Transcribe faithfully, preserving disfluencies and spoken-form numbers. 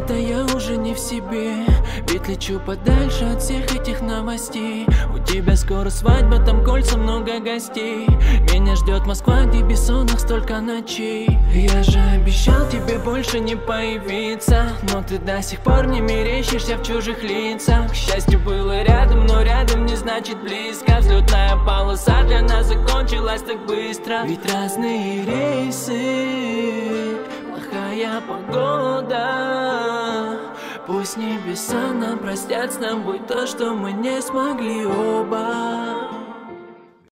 это я уже не в себе, ведь лечу подальше от всех этих новостей. У тебя скоро свадьба, там кольца, много гостей. Меня ждет Москва, где бессонных столько ночей. Я же обещал тебе больше не появиться, но ты до сих пор не мерещишься в чужих лицах. Счастье было рядом, но рядом не значит близко. Взлетная полоса для нас закончилась так быстро. Ведь разные рейсы, плохая погода. Пусть небеса нам простят с тобой то, что мы не смогли оба.